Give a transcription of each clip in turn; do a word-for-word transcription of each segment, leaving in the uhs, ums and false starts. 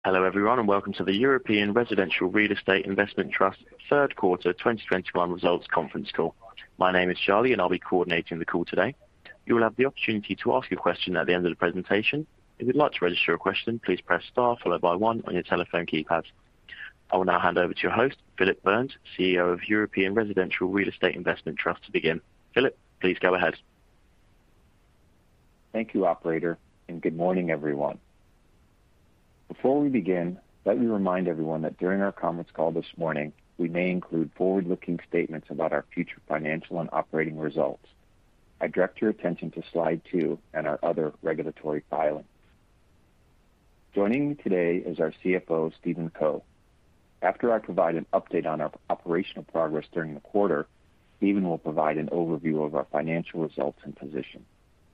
Hello, everyone, and welcome to the European Residential Real Estate Investment Trust third quarter twenty twenty-one results conference call. My name is Charlie, and I'll be coordinating the call today. You will have the opportunity to ask a question at the end of the presentation. If you'd like to register a question, please press star followed by one on your telephone keypad. I will now hand over to your host, Philip Burns, C E O of European Residential Real Estate Investment Trust, to begin. Philip, please go ahead. Thank you, operator, and good morning, everyone. Before we begin, let me remind everyone that during our conference call this morning, we may include forward-looking statements about our future financial and operating results. I direct your attention to slide two and our other regulatory filings. Joining me today is our C F O, Stephen Co. After I provide an update on our operational progress during the quarter, Stephen will provide an overview of our financial results and position.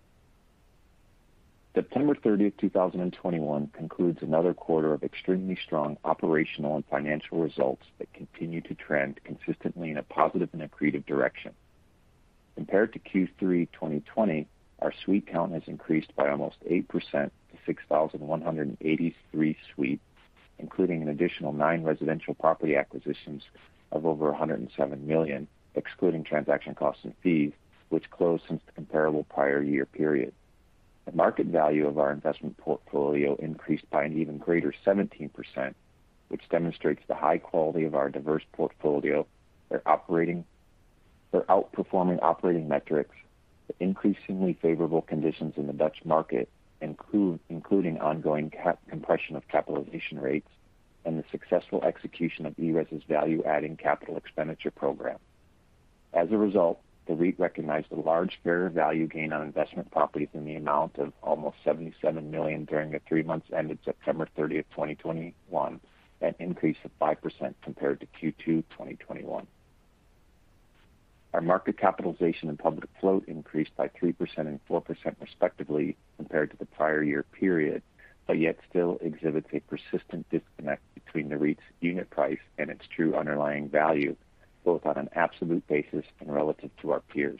September thirtieth, two thousand twenty-one concludes another quarter of extremely strong operational and financial results that continue to trend consistently in a positive and accretive direction. Compared to Q three twenty twenty, our suite count has increased by almost eight percent to six thousand one hundred eighty-three suites, including an additional nine residential property acquisitions of over one hundred seven million dollars, excluding transaction costs and fees, which closed since the comparable prior year period. The market value of our investment portfolio increased by an even greater seventeen percent, which demonstrates the high quality of our diverse portfolio, their operating, their outperforming operating metrics, the increasingly favorable conditions in the Dutch market, include, including ongoing cap compression of capitalization rates, and the successful execution of E R E S's value-adding capital expenditure program. As a result, the REIT recognized a large fair value gain on investment properties in the amount of almost seventy-seven million dollars during the three months ended September thirtieth, twenty twenty-one, an increase of five percent compared to Q two twenty twenty-one. Our market capitalization and public float increased by three percent and four percent respectively compared to the prior year period, but yet still exhibits a persistent disconnect between the REIT's unit price and its true underlying value, both on an absolute basis and relative to our peers.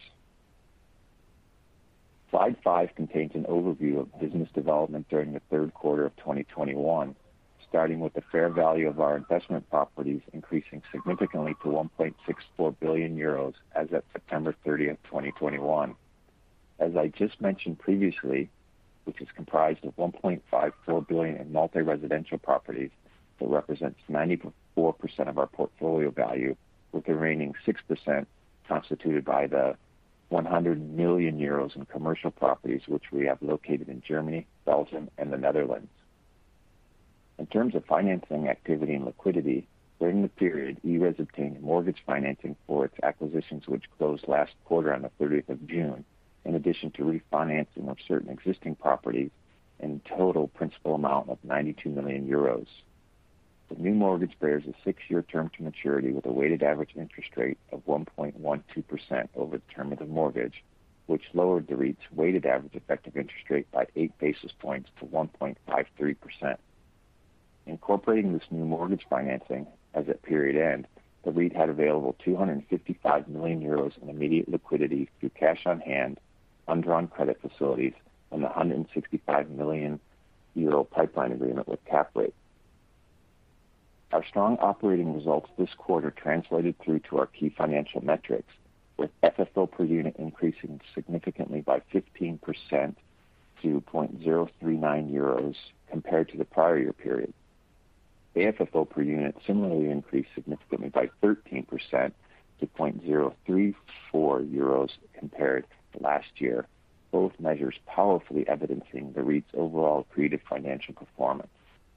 Slide five contains an overview of business development during the third quarter of twenty twenty-one, starting with the fair value of our investment properties increasing significantly to one point six four billion euros as of September thirtieth, twenty twenty-one. As I just mentioned previously, which is comprised of one point five four billion in multi-residential properties that represents ninety-four percent of our portfolio value, with the remaining six percent constituted by the one hundred million euros in commercial properties which we have located in Germany, Belgium, and the Netherlands. In terms of financing activity and liquidity, during the period, E R E S obtained mortgage financing for its acquisitions which closed last quarter on the thirtieth of June, in addition to refinancing of certain existing properties in total principal amount of ninety-two million euros. The new mortgage bears a six-year term to maturity with a weighted average interest rate of one point one two percent over the term of the mortgage, which lowered the REIT's weighted average effective interest rate by eight basis points to one point five three percent. Incorporating this new mortgage financing, as at period end, the REIT had available two hundred fifty-five million euros in immediate liquidity through cash on hand, undrawn credit facilities, and the one hundred sixty-five million euro pipeline agreement with CapRate. Our strong operating results this quarter translated through to our key financial metrics, with F F O per unit increasing significantly by fifteen percent to zero point zero three nine euros compared to the prior year period. A F F O per unit similarly increased significantly by thirteen percent to zero point zero three four euros compared to last year, both measures powerfully evidencing the REIT's overall accretive financial performance.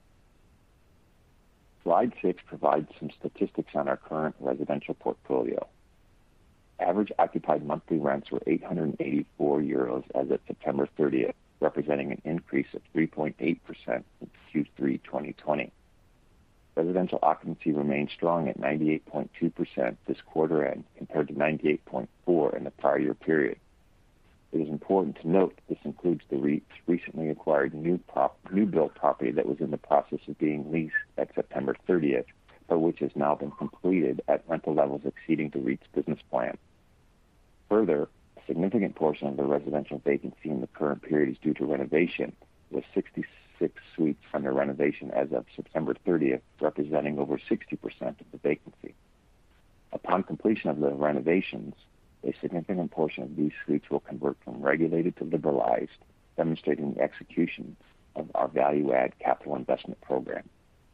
Slide six provides some statistics on our current residential portfolio. Average occupied monthly rents were eight hundred eighty-four euros as of September thirtieth, representing an increase of three point eight percent in Q three twenty twenty. Residential occupancy remained strong at ninety-eight point two percent this quarter end compared to ninety-eight point four percent in the prior year period. It is important to note that this includes the REIT's recently acquired new prop, new built property that was in the process of being leased at September thirtieth, but which has now been completed at rental levels exceeding the REIT's business plan. Further, a significant portion of the residential vacancy in the current period is due to renovation, with sixty-six six suites under renovation as of September thirtieth, representing over sixty percent of the vacancy. Upon completion of the renovations, a significant portion of these suites will convert from regulated to liberalized, demonstrating the execution of our value-add capital investment program.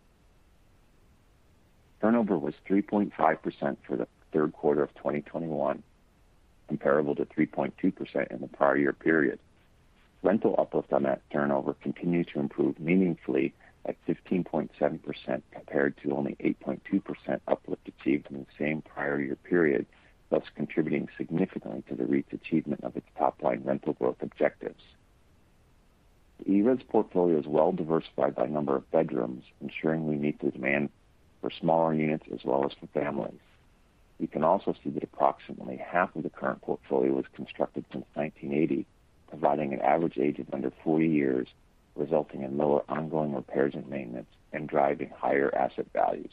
Turnover was three point five percent for the third quarter of twenty twenty-one, comparable to three point two percent in the prior year period. Rental uplift on that turnover continues to improve meaningfully at fifteen point seven percent compared to only eight point two percent uplift achieved in the same prior year period, thus contributing significantly to the REIT's achievement of its top-line rental growth objectives. The E R E S portfolio is well diversified by number of bedrooms, ensuring we meet the demand for smaller units as well as for families. You can also see that approximately half of the current portfolio was constructed since nineteen eighty, providing an average age of under forty years, resulting in lower ongoing repairs and maintenance and driving higher asset values.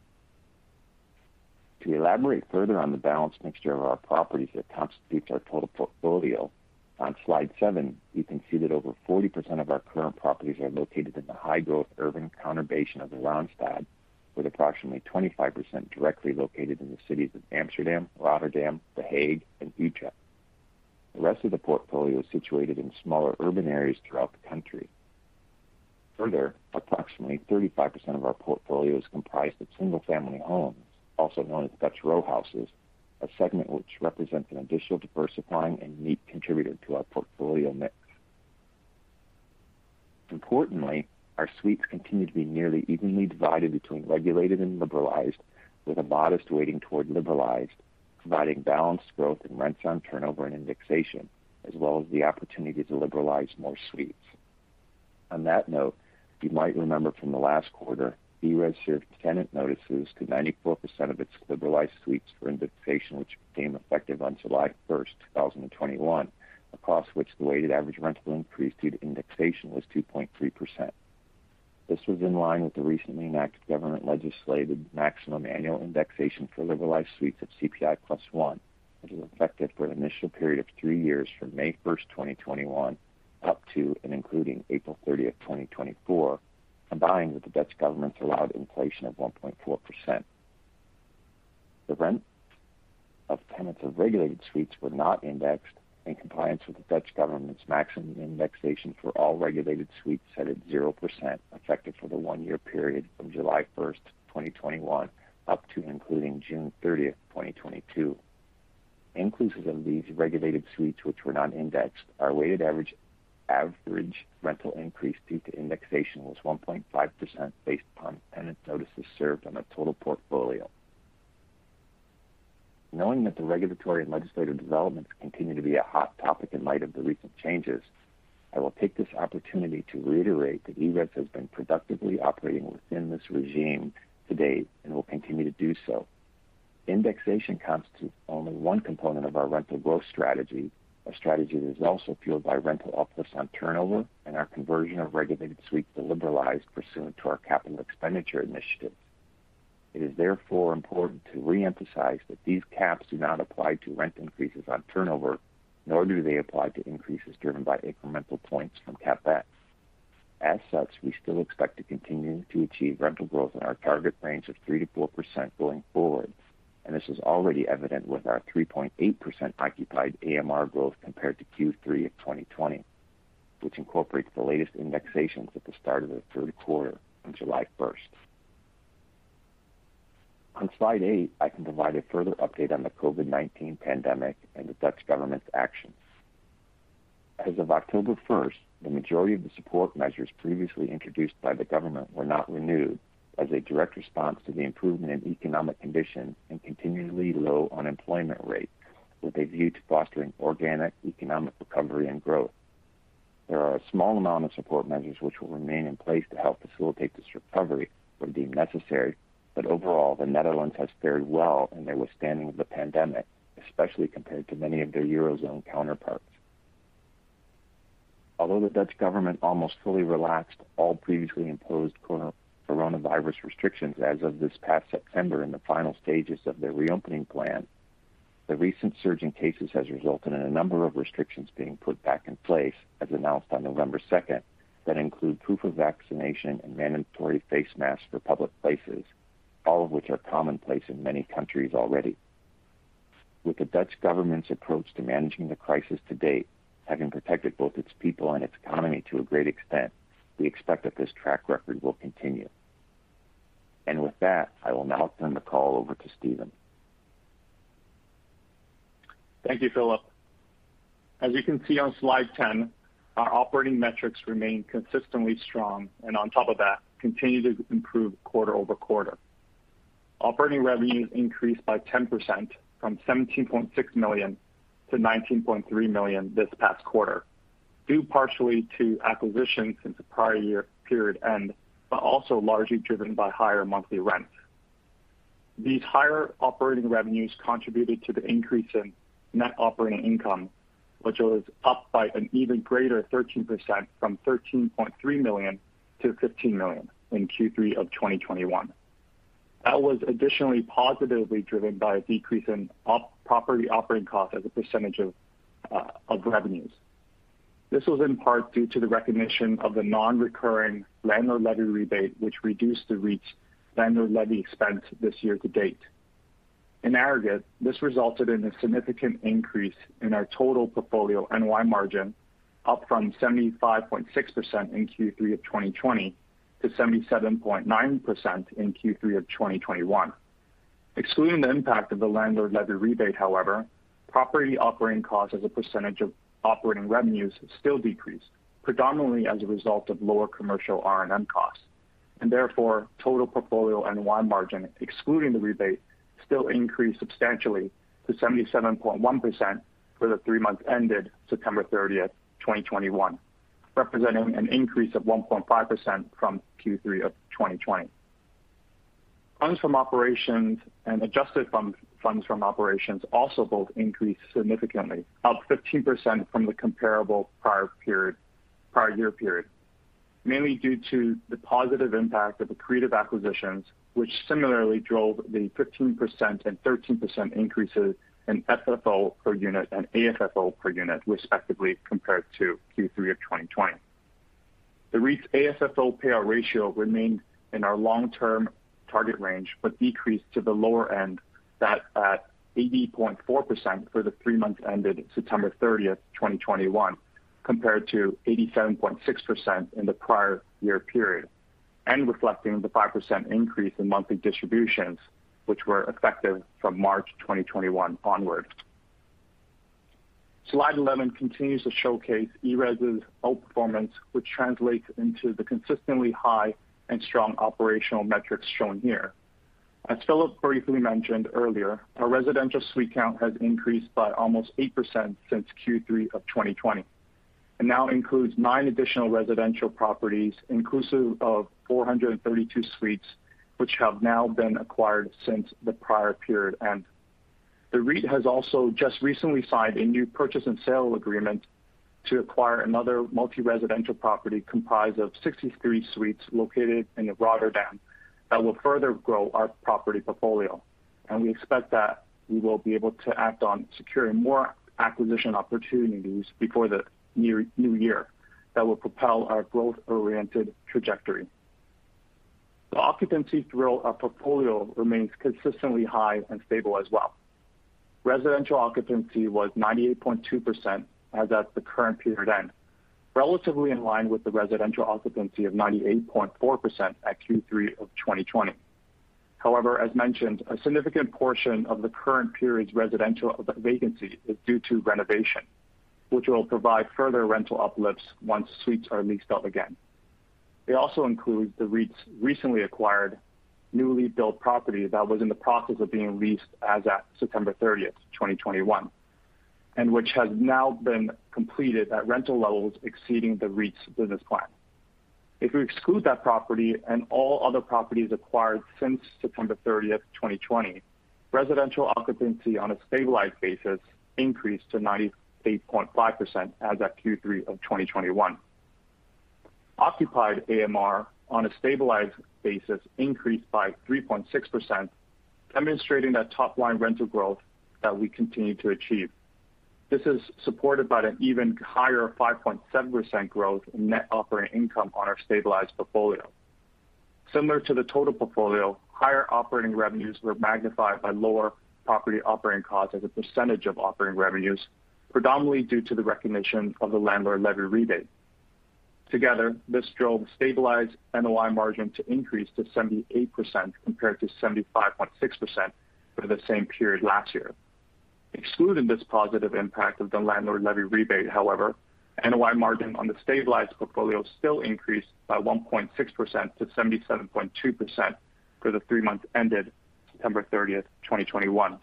To elaborate further on the balanced mixture of our properties that constitutes our total portfolio, on slide seven, you can see that over forty percent of our current properties are located in the high-growth urban conurbation of the Randstad, with approximately twenty-five percent directly located in the cities of Amsterdam, Rotterdam, The Hague, and Utrecht. The rest of the portfolio is situated in smaller urban areas throughout the country. Further, approximately thirty-five percent of our portfolio is comprised of single-family homes, also known as Dutch row houses, a segment which represents an additional diversifying and unique contributor to our portfolio mix. Importantly, our suites continue to be nearly evenly divided between regulated and liberalized, with a modest weighting toward liberalized, providing balanced growth in rents on turnover and indexation, as well as the opportunity to liberalize more suites. On that note, you might remember from the last quarter, E R E S served tenant notices to ninety-four percent of its liberalized suites for indexation, which became effective on July first, twenty twenty-one, across which the weighted average rental increase due to indexation was two point three percent. This was in line with the recently enacted government legislated maximum annual indexation for liberalized suites of C P I plus one, which is effective for an initial period of three years from May first, twenty twenty-one, up to and including April thirtieth, twenty twenty-four, combined with the Dutch government's allowed inflation of one point four percent. The rent of tenants of regulated suites were not indexed, in compliance with the Dutch government's maximum indexation for all regulated suites set at zero percent, effective for the one-year period from July first, twenty twenty-one, up to and including June thirtieth, twenty twenty-two. Inclusive of these regulated suites which were not indexed, our weighted average average rental increase due to indexation was one point five percent based upon tenant notices served on the total portfolio. Knowing that the regulatory and legislative developments continue to be a hot topic in light of the recent changes, I will take this opportunity to reiterate that E R E S has been productively operating within this regime to date and will continue to do so. Indexation constitutes only one component of our rental growth strategy, a strategy that is also fueled by rental uplifts on turnover and our conversion of regulated suites to liberalized pursuant to our capital expenditure initiatives. It is therefore important to reemphasize that these caps do not apply to rent increases on turnover, nor do they apply to increases driven by incremental points from CapEx. As such, we still expect to continue to achieve rental growth in our target range of three to four percent going forward, and this is already evident with our three point eight percent occupied A M R growth compared to Q three of twenty twenty, which incorporates the latest indexations at the start of the third quarter on July first. On slide eight, I can provide a further update on the COVID nineteen pandemic and the Dutch government's actions. As of October first, the majority of the support measures previously introduced by the government were not renewed as a direct response to the improvement in economic conditions and continually low unemployment rate, with a view to fostering organic economic recovery and growth. There are a small amount of support measures which will remain in place to help facilitate this recovery where deemed necessary, but overall, the Netherlands has fared well in their withstanding of the pandemic, especially compared to many of their Eurozone counterparts. Although the Dutch government almost fully relaxed all previously imposed coronavirus restrictions as of this past September in the final stages of their reopening plan, the recent surge in cases has resulted in a number of restrictions being put back in place, as announced on November second, that include proof of vaccination and mandatory face masks for public places, all of which are commonplace in many countries already. With the Dutch government's approach to managing the crisis to date, having protected both its people and its economy to a great extent, we expect that this track record will continue. And with that, I will now turn the call over to Stephen. Thank you, Philip. As you can see on slide ten, our operating metrics remain consistently strong, and on top of that, continue to improve quarter over quarter. Operating revenues increased by ten percent from seventeen point six million dollars to nineteen point three million dollars this past quarter, due partially to acquisitions since the prior year period end, but also largely driven by higher monthly rents. These higher operating revenues contributed to the increase in net operating income, which was up by an even greater thirteen percent from thirteen point three million dollars to fifteen million dollars in Q three of twenty twenty-one. That was additionally positively driven by a decrease in op- property operating costs as a percentage of, uh, of revenues. This was in part due to the recognition of the non-recurring landlord levy rebate, which reduced the REIT's landlord levy expense this year to date. In aggregate, this resulted in a significant increase in our total portfolio N O I margin, up from seventy-five point six percent in Q three of twenty twenty to seventy-seven point nine percent in Q three of twenty twenty-one. Excluding the impact of the landlord levy rebate, however, property operating costs as a percentage of operating revenues still decreased, predominantly as a result of lower commercial R and M costs, and therefore total portfolio N O I margin, excluding the rebate, still increased substantially to seventy-seven point one percent for the three months ended September thirtieth, twenty twenty-one, representing an increase of one point five percent from Q three of twenty twenty. Funds from operations and adjusted fund, funds from operations also both increased significantly, up fifteen percent from the comparable prior period, prior year period, mainly due to the positive impact of accretive acquisitions, which similarly drove the fifteen percent and thirteen percent increases in F F O per unit and A F F O per unit, respectively, compared to Q three of twenty twenty. The REIT's A F F O payout ratio remained in our long-term target range, but decreased to the lower end, that at eighty point four percent for the three months ended September thirtieth, twenty twenty-one, compared to eighty-seven point six percent in the prior year period, and reflecting the five percent increase in monthly distributions, which were effective from March twenty twenty-one onward. Slide eleven continues to showcase E R E S's outperformance, which translates into the consistently high and strong operational metrics shown here. As Philip briefly mentioned earlier, our residential suite count has increased by almost eight percent since Q three of twenty twenty, and now includes nine additional residential properties, inclusive of four hundred thirty-two suites, which have now been acquired since the prior period end. The REIT has also just recently signed a new purchase and sale agreement to acquire another multi-residential property comprised of sixty-three suites located in Rotterdam that will further grow our property portfolio. And we expect that we will be able to act on securing more acquisition opportunities before the new year that will propel our growth-oriented trajectory. The occupancy throughout our portfolio remains consistently high and stable as well. Residential occupancy was ninety-eight point two percent as at the current period end, relatively in line with the residential occupancy of ninety-eight point four percent at Q three of twenty twenty. However, as mentioned, a significant portion of the current period's residential vacancy is due to renovation, which will provide further rental uplifts once suites are leased out again. It also includes the REIT's recently acquired newly built property that was in the process of being leased as at September thirtieth, twenty twenty-one, and which has now been completed at rental levels exceeding the REIT's business plan. If we exclude that property and all other properties acquired since September thirtieth, twenty twenty, residential occupancy on a stabilized basis increased to ninety-eight point five percent as at Q three of twenty twenty-one. Occupied A M R on a stabilized basis increased by three point six percent, demonstrating that top-line rental growth that we continue to achieve. This is supported by an even higher five point seven percent growth in net operating income on our stabilized portfolio. Similar to the total portfolio, higher operating revenues were magnified by lower property operating costs as a percentage of operating revenues, predominantly due to the recognition of the landlord levy rebate. Together, this drove stabilized N O I margin to increase to seventy-eight percent compared to seventy-five point six percent for the same period last year. Excluding this positive impact of the landlord levy rebate, however, N O I margin on the stabilized portfolio still increased by one point six percent to seventy-seven point two percent for the three months ended September thirtieth, twenty twenty-one.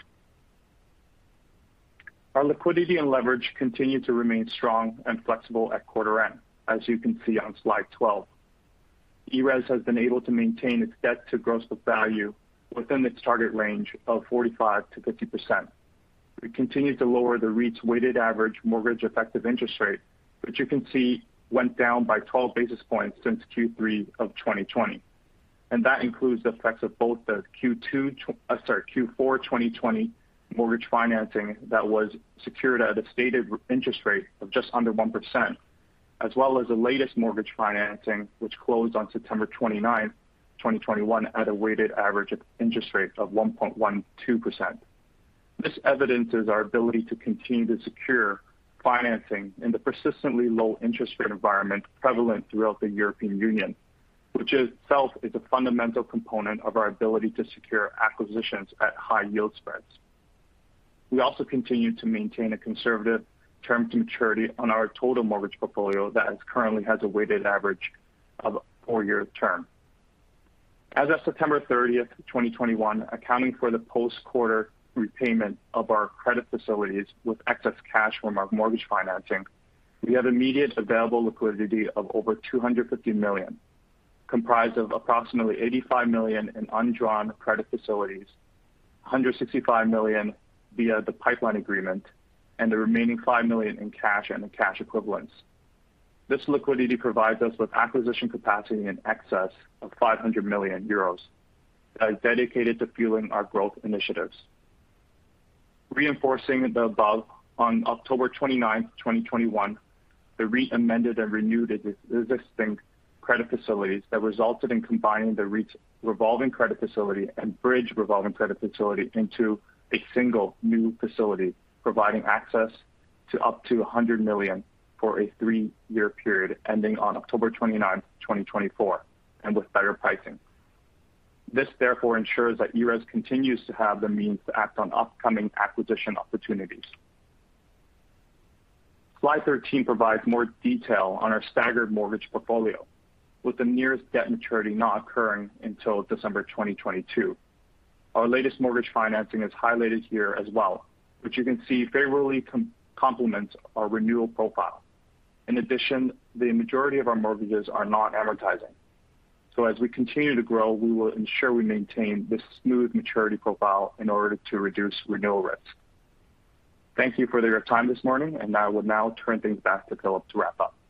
Our liquidity and leverage continue to remain strong and flexible at quarter end, as you can see on slide twelve. E R E S has been able to maintain its debt to gross book value within its target range of forty-five to fifty percent. We continue to lower the REIT's weighted average mortgage effective interest rate, which you can see went down by twelve basis points since Q three of twenty twenty. And that includes the effects of both the Q two, uh, sorry, Q four twenty twenty mortgage financing that was secured at a stated interest rate of just under one percent, as well as the latest mortgage financing, which closed on September twenty-ninth, twenty twenty-one at a weighted average interest rate of one point one two percent. This evidences our ability to continue to secure financing in the persistently low interest rate environment prevalent throughout the European Union, which itself is a fundamental component of our ability to secure acquisitions at high yield spreads. We also continue to maintain a conservative term to maturity on our total mortgage portfolio that is currently has a weighted average of a four-year term. As of September thirtieth, twenty twenty-one, accounting for the post-quarter repayment of our credit facilities with excess cash from our mortgage financing, we have immediate available liquidity of over two hundred fifty million dollars, comprised of approximately eighty-five million dollars in undrawn credit facilities, one hundred sixty-five million dollars via the pipeline agreement, and the remaining five million dollars in cash and in cash equivalents. This liquidity provides us with acquisition capacity in excess of five hundred million euros that is dedicated to fueling our growth initiatives. Reinforcing the above, on October twenty-ninth, twenty twenty-one, the REIT amended and renewed its existing credit facilities that resulted in combining the REIT's revolving credit facility and bridge revolving credit facility into a single new facility, providing access to up to one hundred million dollars for a three-year period ending on October twenty-ninth, twenty twenty-four, and with better pricing. This therefore ensures that E R E S continues to have the means to act on upcoming acquisition opportunities. Slide thirteen provides more detail on our staggered mortgage portfolio, with the nearest debt maturity not occurring until December twenty twenty-two. Our latest mortgage financing is highlighted here as well, which you can see favorably com- complements our renewal profile. In addition, the majority of our mortgages are not amortizing. So as we continue to grow, we will ensure we maintain this smooth maturity profile in order to reduce renewal risk. Thank you for your time this morning, and I will now turn things back to Philip to wrap up.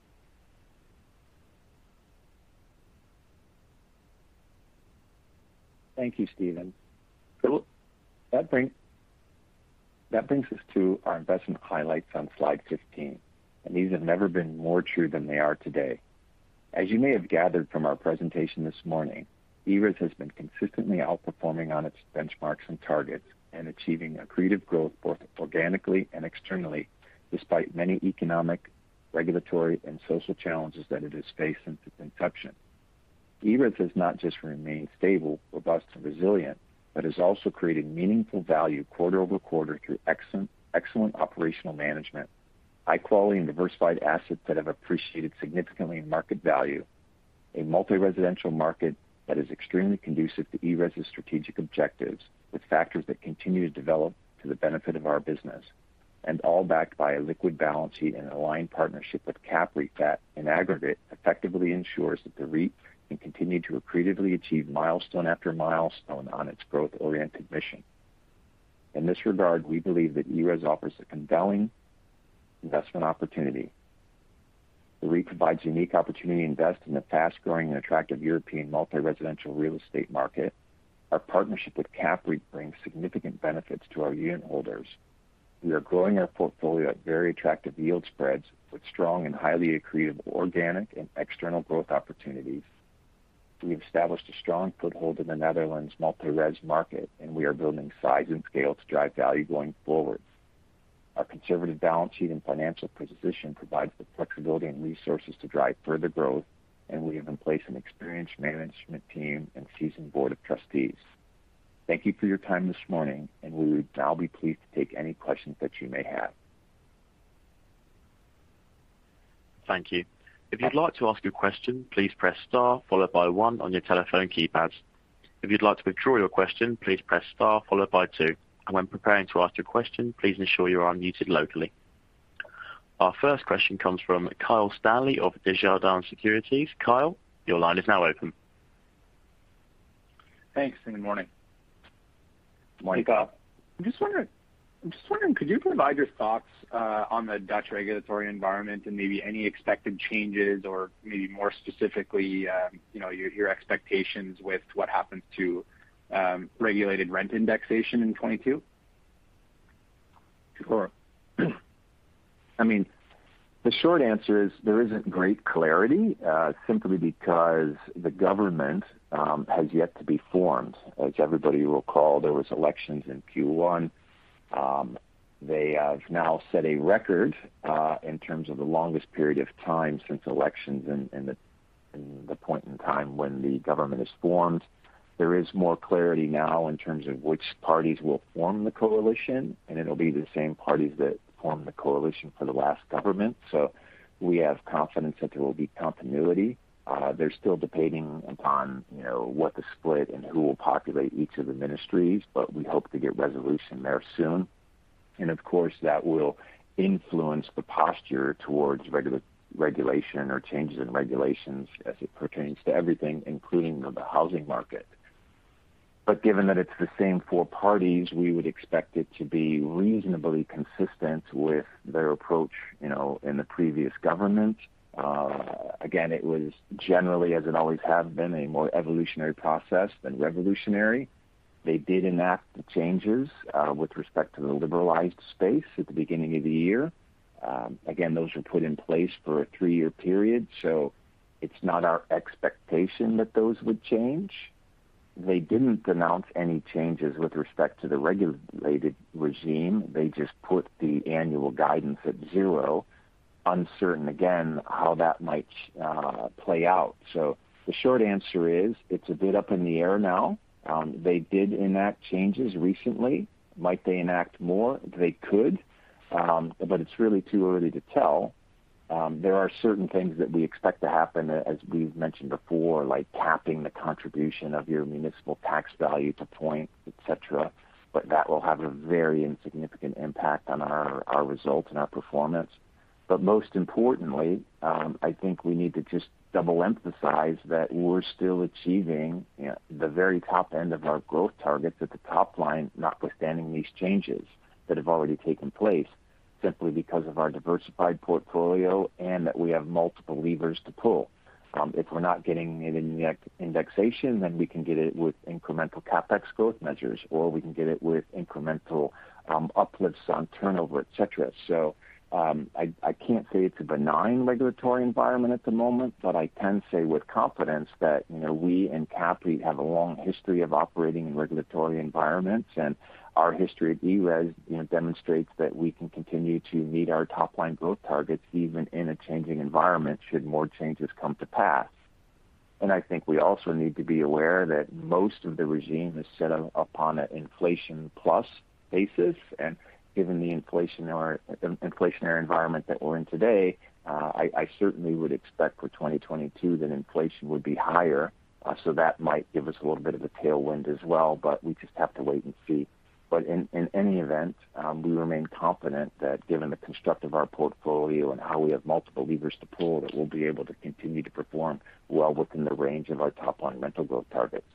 Thank you, Stephen. Philip, that, bring, that brings us to our investment highlights on slide fifteen, and these have never been more true than they are today. As you may have gathered from our presentation this morning, E R E S has been consistently outperforming on its benchmarks and targets and achieving accretive growth both organically and externally, despite many economic, regulatory, and social challenges that it has faced since its inception. E R E S has not just remained stable, robust, and resilient, but has also created meaningful value quarter over quarter through excellent, excellent operational management, high-quality and diversified assets that have appreciated significantly in market value, a multi-residential market that is extremely conducive to E R E S's strategic objectives with factors that continue to develop to the benefit of our business, and all backed by a liquid balance sheet and an aligned partnership with CAPREIT that, in aggregate, effectively ensures that the REIT can continue to accretively achieve milestone after milestone on its growth-oriented mission. In this regard, we believe that E R E S offers a compelling investment opportunity. The REIT provides unique opportunity to invest in the fast-growing and attractive European multi-residential real estate market. Our partnership with CAPREIT brings significant benefits to our unit holders. We are growing our portfolio at very attractive yield spreads with strong and highly accretive organic and external growth opportunities. We've established a strong foothold in the Netherlands multi-res market, and we are building size and scale to drive value going forward. Our conservative balance sheet and financial position provides the flexibility and resources to drive further growth, and we have in place an experienced management team and seasoned board of trustees. Thank you for your time this morning, and we would now be pleased to take any questions that you may have. Thank you. If you'd like to ask a question, please press star followed by one on your telephone keypads. If you'd like to withdraw your question, please press star followed by two. And when preparing to ask your question, please ensure you are unmuted locally. Our first question comes from Kyle Stanley of Desjardins Securities. Kyle, your line is now open. Thanks, and good morning. Morning, Kyle. I'm just wondering, I'm just wondering, could you provide your thoughts uh, on the Dutch regulatory environment and maybe any expected changes, or maybe more specifically, um, you know, your, your expectations with what happens to um, regulated rent indexation in twenty-two? Sure. I mean, the short answer is there isn't great clarity, uh, simply because the government um, has yet to be formed. As everybody will recall, there was elections in Q one. Um, they have now set a record uh, in terms of the longest period of time since elections and, and, the, and the point in time when the government is formed. There is more clarity now in terms of which parties will form the coalition, and it'll be the same parties that formed the coalition for the last government. So we have confidence that there will be continuity. Uh, they're still debating upon, you know, what the split and who will populate each of the ministries, but we hope to get resolution there soon. And of course, that will influence the posture towards regula- regulation or changes in regulations as it pertains to everything, including the, the housing market. But given that it's the same four parties, we would expect it to be reasonably consistent with their approach, you know, in the previous government. Uh, again, it was generally, as it always has been, a more evolutionary process than revolutionary. They did enact the changes uh, with respect to the liberalized space at the beginning of the year. Um, again, those were put in place for a three-year period, so it's not our expectation that those would change. They didn't announce any changes with respect to the regulated regime. They just put the annual guidance at zero, uncertain, again, how that might uh, play out. So the short answer is it's a bit up in the air now. Um, they did enact changes recently. Might they enact more? They could, um, but it's really too early to tell. Um, there are certain things that we expect to happen, as we've mentioned before, like capping the contribution of your municipal tax value to point, et cetera. But that will have a very insignificant impact on our, our results and our performance. But most importantly, um, I think we need to just double emphasize that we're still achieving, you know, the very top end of our growth targets at the top line, notwithstanding these changes that have already taken place, simply because of our diversified portfolio and that we have multiple levers to pull. Um, if we're not getting it in indexation, then we can get it with incremental CapEx growth measures, or we can get it with incremental um, uplifts on turnover, et cetera. So um, I, I can't say it's a benign regulatory environment at the moment, but I can say with confidence that, you know, we and CAPREIT have a long history of operating in regulatory environments, and our history at E R E S, you know, demonstrates that we can continue to meet our top-line growth targets even in a changing environment should more changes come to pass. And I think we also need to be aware that most of the regime is set up upon an inflation-plus basis, and given the inflationary, inflationary environment that we're in today, uh, I, I certainly would expect for twenty twenty-two that inflation would be higher, uh, so that might give us a little bit of a tailwind as well, but we just have to wait and see. But in, in any event, um, we remain confident that given the construct of our portfolio and how we have multiple levers to pull, that we'll be able to continue to perform well within the range of our top-line rental growth targets.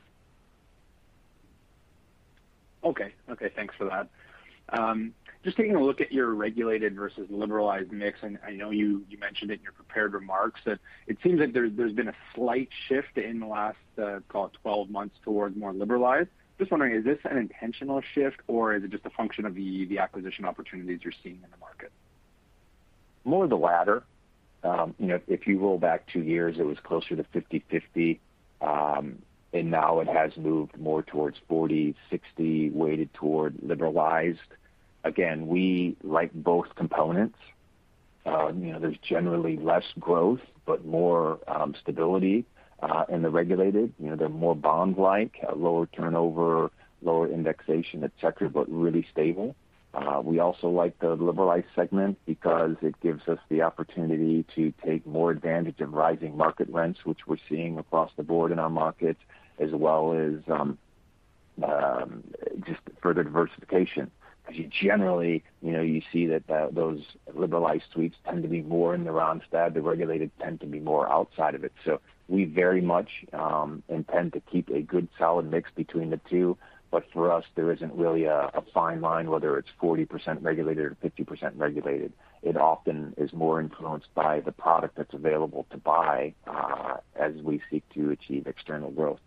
Okay. Okay, thanks for that. Um, just taking a look at your regulated versus liberalized mix, and I know you, you mentioned it in your prepared remarks, that it seems like there, there's been a slight shift in the last, uh, call it twelve months towards more liberalized. Just wondering, is this an intentional shift, or is it just a function of the, the acquisition opportunities you're seeing in the market? More the latter. Um, you know, if you roll back two years, it was closer to fifty-fifty, um, and now it has moved more towards forty sixty, weighted toward liberalized. Again, we like both components. Uh, you know, there's generally less growth, but more um, stability uh, in the regulated. You know, they're more bond-like, uh, lower turnover, lower indexation, et cetera, but really stable. Uh, we also like the liberalized segment because it gives us the opportunity to take more advantage of rising market rents, which we're seeing across the board in our markets, as well as um, um, just further diversification. Because you generally, you know, you see that uh, those liberalized suites tend to be more in the Randstad, the regulated tend to be more outside of it. So we very much um, intend to keep a good, solid mix between the two. But for us, there isn't really a, a fine line whether it's forty percent regulated or fifty percent regulated. It often is more influenced by the product that's available to buy uh, as we seek to achieve external growth.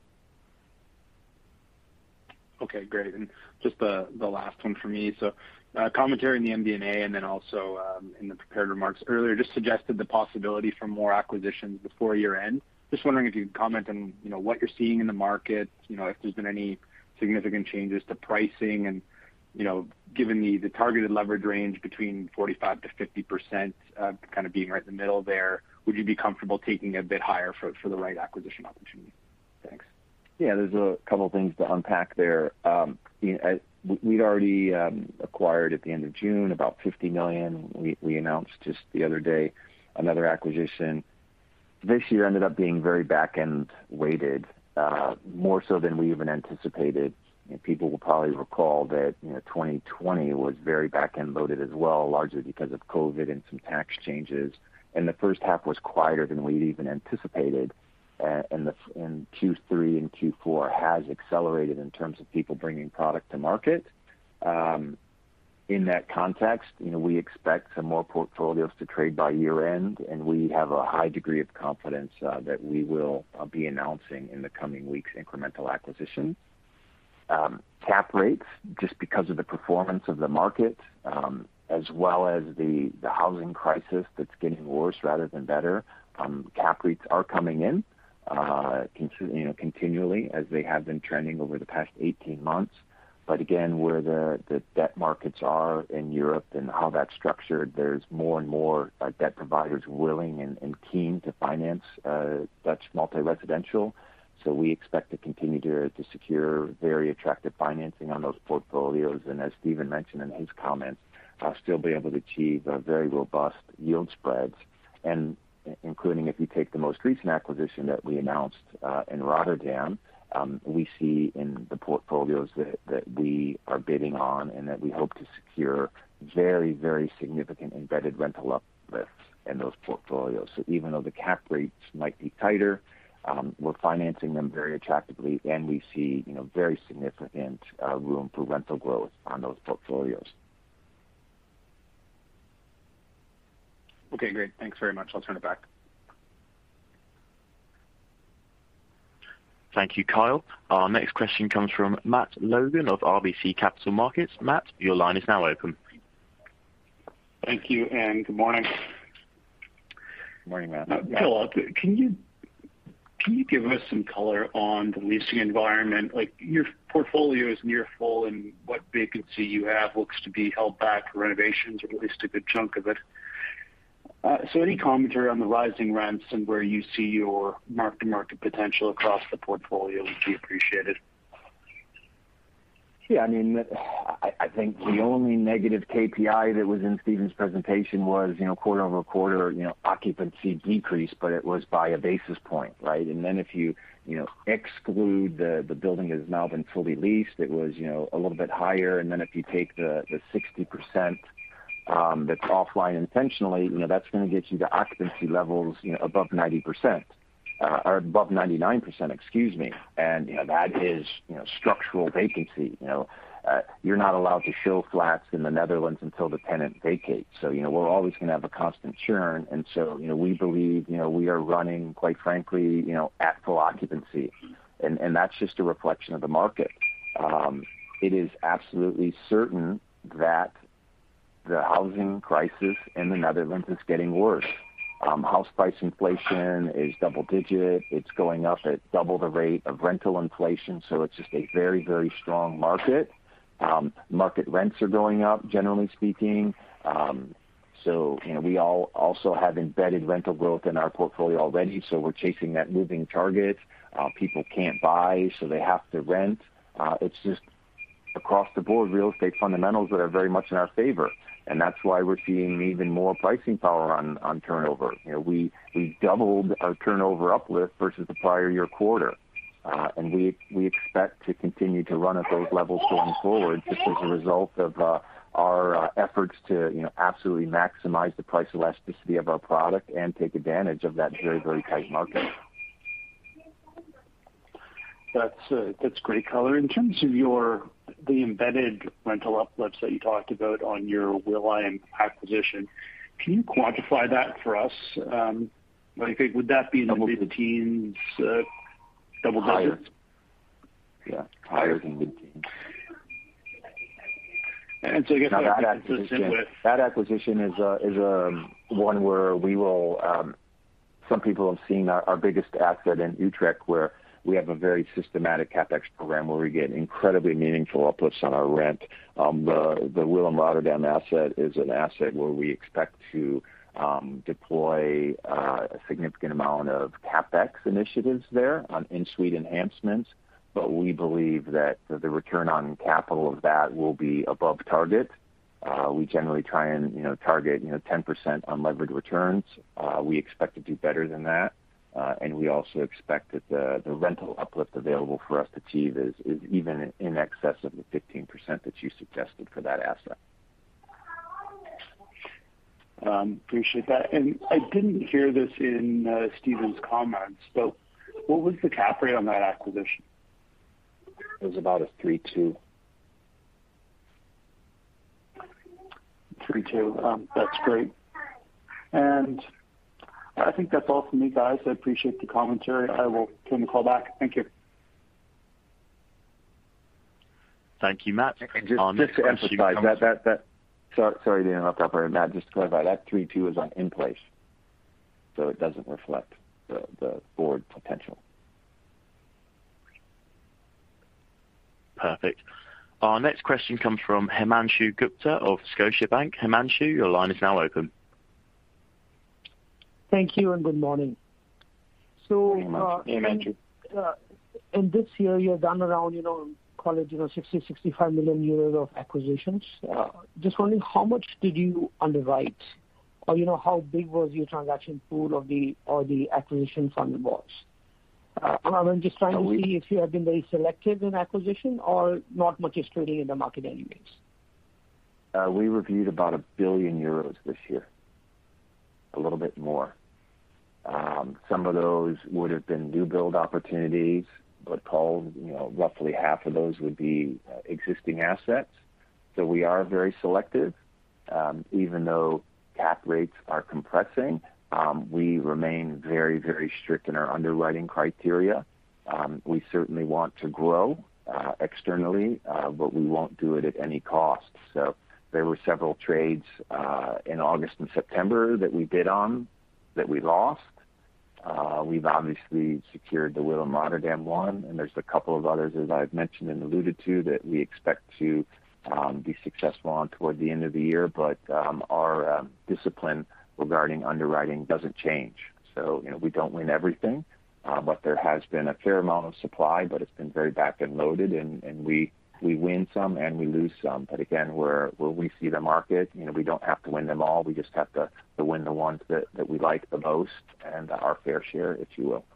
Okay, great. And just the, the last one for me. So uh, commentary in the M D and A and then also um, in the prepared remarks earlier just suggested the possibility for more acquisitions before year end. Just wondering if you could comment on, you know, what you're seeing in the market, you know, if there's been any significant changes to pricing and, you know, given the, the targeted leverage range between forty-five to fifty percent uh, kind of being right in the middle there, would you be comfortable taking a bit higher for, for the right acquisition opportunity? Thanks. Yeah, there's a couple of things to unpack there. Um, you know, we'd already um, acquired at the end of June about fifty million dollars. We, we announced just the other day another acquisition. This year ended up being very back-end weighted, uh, more so than we even anticipated. You know, people will probably recall that you know twenty twenty was very back-end loaded as well, largely because of COVID and some tax changes. And the first half was quieter than we'd even anticipated. Uh, and the in Q three and Q four has accelerated in terms of people bringing product to market. Um, in that context, you know, we expect some more portfolios to trade by year end, and we have a high degree of confidence uh, that we will uh, be announcing in the coming weeks incremental acquisitions. Um, cap rates, just because of the performance of the market, um, as well as the, the housing crisis that's getting worse rather than better, um, cap rates are coming in. Uh, you know, continually as they have been trending over the past eighteen months. But again, where the, the debt markets are in Europe and how that's structured, there's more and more uh, debt providers willing and, and keen to finance uh, Dutch multi-residential. So we expect to continue to, to secure very attractive financing on those portfolios. And as Stephen mentioned in his comments, uh, still be able to achieve uh, very robust yield spreads. And including if you take the most recent acquisition that we announced uh, in Rotterdam, um, we see in the portfolios that, that we are bidding on and that we hope to secure very, very significant embedded rental uplifts in those portfolios. So even though the cap rates might be tighter, um, we're financing them very attractively, and we see you know very significant uh, room for rental growth on those portfolios. Okay, great. Thanks very much. I'll turn it back. Thank you, Kyle. Our next question comes from Matt Logan of R B C Capital Markets. Matt, your line is now open. Thank you, and good morning. Good morning, Matt. Uh, Philip, can you can you give us some color on the leasing environment? Like your portfolio is near full, and what vacancy you have looks to be held back for renovations, or at least a good chunk of it. Uh, so any commentary on the rising rents and where you see your mark-to-market potential across the portfolio would be appreciated. Yeah, I mean, I, I think the only negative K P I that was in Stephen's presentation was, you know, quarter over quarter, you know, occupancy decrease, but it was by a basis point, right? And then if you, you know, exclude the, the building that has now been fully leased, it was, you know, a little bit higher. And then if you take the, the sixty percent Um, that's offline intentionally, you know, that's going to get you to occupancy levels, you know, above ninety percent, uh, or above ninety-nine percent, excuse me. And, you know, that is, you know, structural vacancy. You know, uh, you're not allowed to show flats in the Netherlands until the tenant vacates. So, you know, we're always going to have a constant churn. And so, you know, we believe, you know, we are running, quite frankly, you know, at full occupancy. And, and that's just a reflection of the market. Um, it is absolutely certain that the housing crisis in the Netherlands is getting worse. Um, house price inflation is double digit. It's going up at double the rate of rental inflation. So it's just a very, very strong market. Um, market rents are going up, generally speaking. Um, so, you know, we all also have embedded rental growth in our portfolio already. So we're chasing that moving target. Uh, people can't buy, so they have to rent. Uh, it's just across the board real estate fundamentals that are very much in our favor. And that's why we're seeing even more pricing power on, on turnover. You know, we, we doubled our turnover uplift versus the prior year quarter. Uh, and we we expect to continue to run at those levels going forward just as a result of uh, our uh, efforts to, you know, absolutely maximize the price elasticity of our product and take advantage of that very, very tight market. That's uh, that's great color. In terms of your the embedded rental uplifts that you talked about on your Will.i.am acquisition, can you quantify that for us? Um, like, would that be in the mid-teens, uh, double digits? Yeah, higher than mid-teens. And so I guess now that, that acquisition, with... that acquisition is a, is a one where we will. Um, some people have seen our, our biggest asset in Utrecht, where we have a very systematic CapEx program where we get incredibly meaningful uplifts on our rent. Um, the the Willem Rotterdam asset is an asset where we expect to um, deploy uh, a significant amount of CapEx initiatives there on in-suite enhancements, but we believe that the return on capital of that will be above target. Uh, we generally try and you know target you know ten percent unlevered returns. Uh, we expect to do better than that. Uh, and we also expect that the, the rental uplift available for us to achieve is, is even in excess of the fifteen percent that you suggested for that asset. Um, appreciate that. And I didn't hear this in uh, Stephen's comments, but what was the cap rate on that acquisition? It was about a three two. three two. Um, that's great. And I think that's all from me, guys. I appreciate the commentary. I will turn the call back. Thank you. Thank you, Matt. And just, just to emphasize that, that, that, sorry, sorry to interrupt, operator Matt, just to clarify, that three two is on in place. So it doesn't reflect the, the forward potential. Perfect. Our next question comes from Himanshu Gupta of Scotiabank. Himanshu, your line is now open. Thank you and good morning. So, uh, in, uh, in this year, you've done around, you know, call it, you know, sixty, sixty-five million euros of acquisitions. Uh, just wondering how much did you underwrite, or you know, how big was your transaction pool of the or the acquisition fund was? Uh, I'm just trying to see if you have been very selective in acquisition or not much is trading in the market anyways. Uh, we reviewed about a billion euros this year, a little bit more. Um, some of those would have been new build opportunities, but Paul, you know, roughly half of those would be uh, existing assets. So we are very selective, um, even though cap rates are compressing. Um, we remain very, very strict in our underwriting criteria. Um, we certainly want to grow uh, externally, uh, but we won't do it at any cost. So there were several trades uh, in August and September that we bid on that we lost. Uh, we've obviously secured the Willem Rotterdam one, and there's a couple of others, as I've mentioned and alluded to, that we expect to um, be successful on toward the end of the year. But um, our um, discipline regarding underwriting doesn't change. So, you know, we don't win everything, uh, but there has been a fair amount of supply, but it's been very back and loaded, and, and we we win some and we lose some. But again, where where we see the market, you know, we don't have to win them all. We just have to, to win the ones that, that we like the most and our fair share, if you will.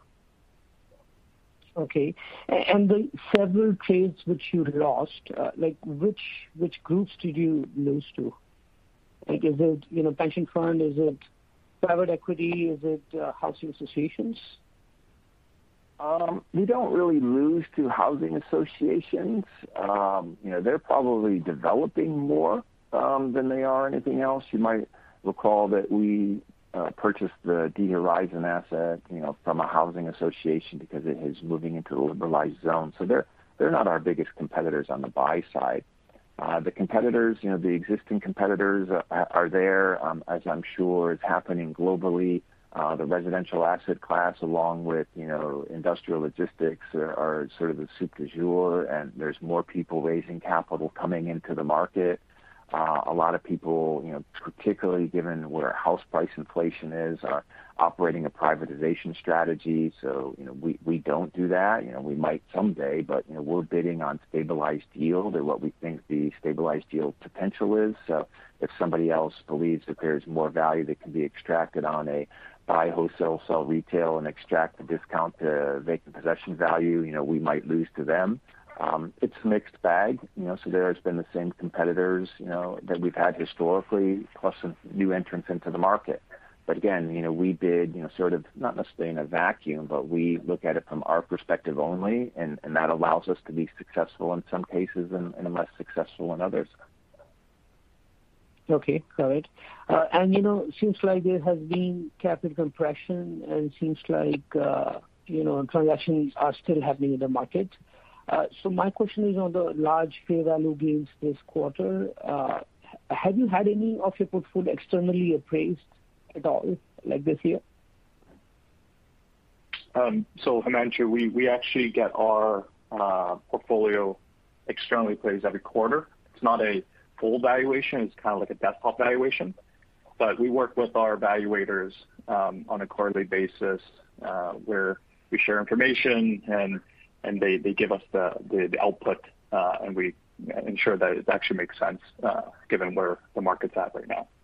Okay. And the several trades which you lost, uh, like which which groups did you lose to? Like, is it, you know, pension fund? Is it private equity? Is it uh, housing associations? Um, we don't really lose to housing associations. Um, you know, they're probably developing more um, than they are anything else. You might recall that we uh, purchased the De Horizon asset, you know, from a housing association because it is moving into the liberalized zone. So they're they're not our biggest competitors on the buy side. Uh, the competitors, you know, the existing competitors uh, are there, um, as I'm sure is happening globally. Uh, the residential asset class, along with, you know, industrial logistics, are, are sort of the soup du jour, and there's more people raising capital coming into the market. Uh, a lot of people, you know, particularly given where house price inflation is, are operating a privatization strategy. So, you know, we, we don't do that. You know, we might someday, but, you know, we're bidding on stabilized yield, or what we think the stabilized yield potential is. So if somebody else believes that there's more value that can be extracted on a buy wholesale, sell retail, and extract the discount to vacant possession value, you know, we might lose to them. Um, it's a mixed bag, you know, so there's been the same competitors, you know, that we've had historically, plus some new entrants into the market. But again, you know, we bid, you know, sort of not necessarily in a vacuum, but we look at it from our perspective only, and, and that allows us to be successful in some cases and, and less successful in others. Okay, got it. Uh, and, you know, seems like there has been capital compression, and seems like, uh, you know, transactions are still happening in the market. Uh, so my question is on the large fair value gains this quarter. Uh, have you had any of your portfolio externally appraised at all, like this year? Um, so, Himanshu, we, we actually get our uh, portfolio externally appraised every quarter. It's not a full valuation. It's kind of like a desktop valuation. But we work with our evaluators um, on a quarterly basis uh, where we share information, and and they, they give us the, the, the output, uh, and we ensure that it actually makes sense uh, given where the market's at right now.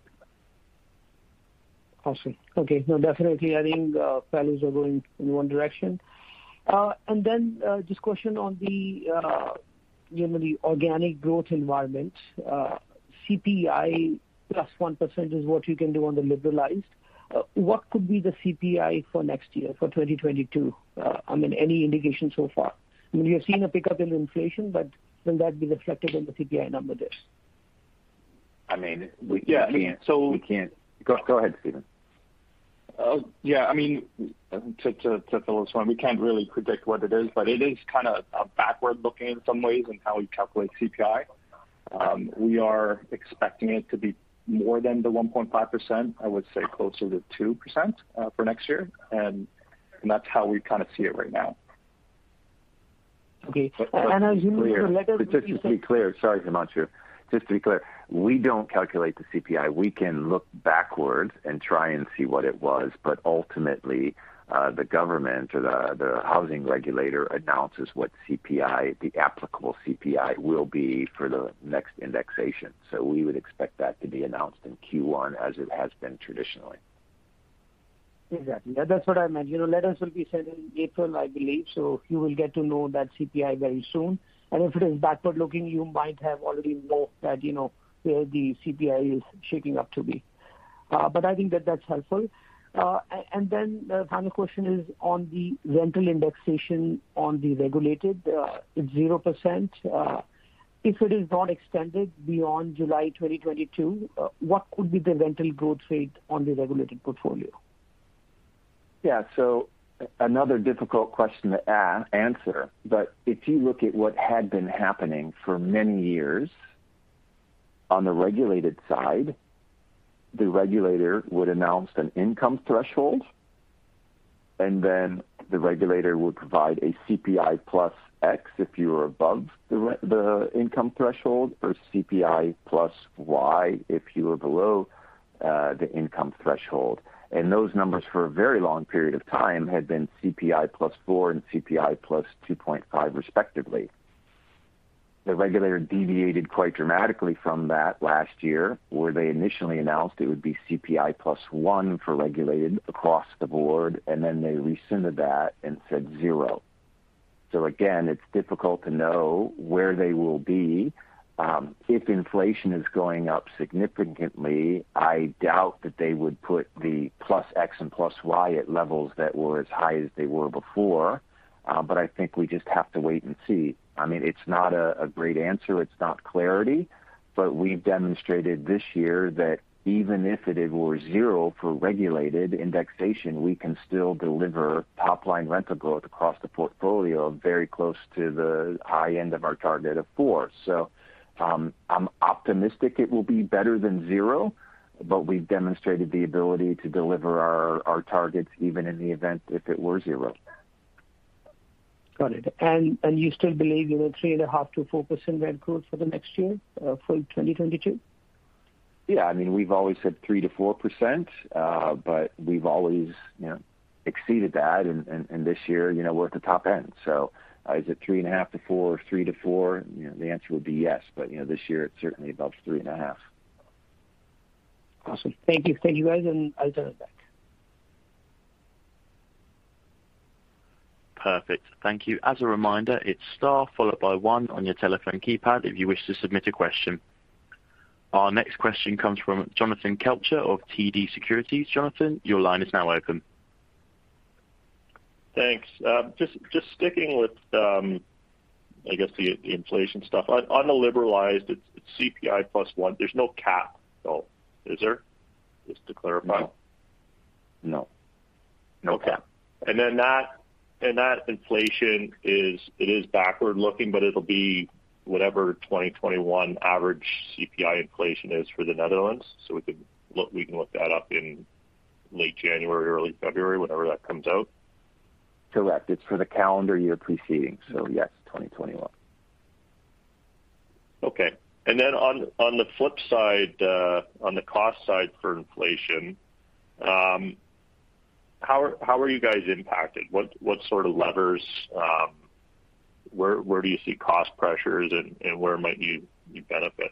Awesome. Okay. No, definitely. I think uh, values are going in one direction. Uh, and then uh, just question on the, uh, you know, the organic growth environment. Uh, C P I plus one percent is what you can do on the liberalized. Uh, what could be the C P I for next year, for twenty twenty-two? Uh, I mean, any indication so far? I mean, you've seen a pickup in inflation, but will that be reflected in the C P I number there? I mean, we, yeah, we can't. I mean, so we can't. Go, go ahead, Stephen. Uh, yeah, I mean, to, to, to fill this one, we can't really predict what it is, but it is kind of uh, backward-looking in some ways in how we calculate C P I. Um, we are expecting it to be more than the one point five percent. I would say closer to two percent uh, for next year, and and that's how we kind of see it right now. Okay, but, but and as you know, the letter. But just to be clear, sorry, Himanshu. Just to be clear, we don't calculate the C P I. We can look backwards and try and see what it was, but ultimately uh, the government or the, the housing regulator announces what C P I, the applicable C P I, will be for the next indexation. So we would expect that to be announced in Q one as it has been traditionally. Exactly. Yeah, that's what I meant. You know, letters will be sent in April, I believe, so you will get to know that C P I very soon. And if it is backward-looking, you might have already know that, you know, where the C P I is shaking up to be. Uh, but I think that that's helpful. Uh, and then the final question is on the rental indexation on the regulated. Uh, it's zero percent. Uh, if it is not extended beyond July twenty twenty-two, uh, what could be the rental growth rate on the regulated portfolio? Yeah, so another difficult question to a- answer, but if you look at what had been happening for many years on the regulated side, the regulator would announce an income threshold, and then the regulator would provide a C P I plus X if you were above the, re- the income threshold, or C P I plus Y if you were below uh, the income threshold. And those numbers for a very long period of time had been C P I plus four and C P I plus two point five respectively. The regulator deviated quite dramatically from that last year, where they initially announced it would be C P I plus one for regulated across the board, and then they rescinded that and said zero. So again, it's difficult to know where they will be. Um, if inflation is going up significantly, I doubt that they would put the plus X and plus Y at levels that were as high as they were before. Uh, but I think we just have to wait and see. I mean, it's not a, a great answer. It's not clarity. But we've demonstrated this year that even if it were zero for regulated indexation, we can still deliver top-line rental growth across the portfolio very close to the high end of our target of four. So um, I'm optimistic it will be better than zero, but we've demonstrated the ability to deliver our, our targets even in the event if it were zero. Got it. And and you still believe, you know, three and a half to four percent rent growth for the next year, uh, for twenty twenty-two? Yeah, I mean, we've always said three to four percent, uh, but we've always, you know, exceeded that, and, and, and this year, you know, we're at the top end. So, uh, is it three and a half to four, or three to four? You know, the answer would be yes, but you know, this year it's certainly above three and a half. Awesome. Thank you, thank you guys, and I'll turn it back. Perfect. Thank you. As a reminder, it's star followed by one on your telephone keypad if you wish to submit a question. Our next question comes from Jonathan Kelcher of T D Securities. Jonathan, your line is now open. Thanks. Uh, just just sticking with, um, I guess, the, the inflation stuff. On, on the liberalized, it's, it's C P I plus one. There's no cap, though, is there? Just to clarify. No. No. No okay. cap. And then that and that inflation is it is backward looking, but it'll be whatever twenty twenty-one average C P I inflation is for the Netherlands. So we can look we can look that up in late January, early February, whenever that comes out. Correct. It's for the calendar year preceding. So yes, twenty twenty-one. Okay. And then on on the flip side, uh, on the cost side for inflation, um, how are how are you guys impacted? What what sort of levers? Um, where where do you see cost pressures, and, and where might you, you benefit?